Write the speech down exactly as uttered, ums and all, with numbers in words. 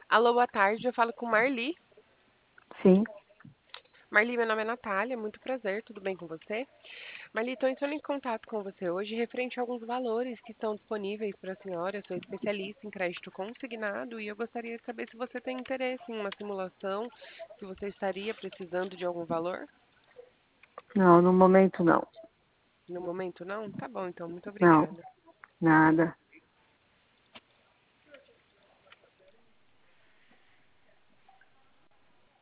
Alô, boa tarde. Eu falo com Marli. Sim, Marli, meu nome é Natália, muito prazer, tudo bem com você? Marli, estou entrando em contato com você hoje referente a alguns valores que estão disponíveis para a senhora. Eu sou especialista em crédito consignado e eu gostaria de saber se você tem interesse em uma simulação, se você estaria precisando de algum valor. não, no momento não. No momento, não? Tá bom, então, muito Não, obrigada. nada.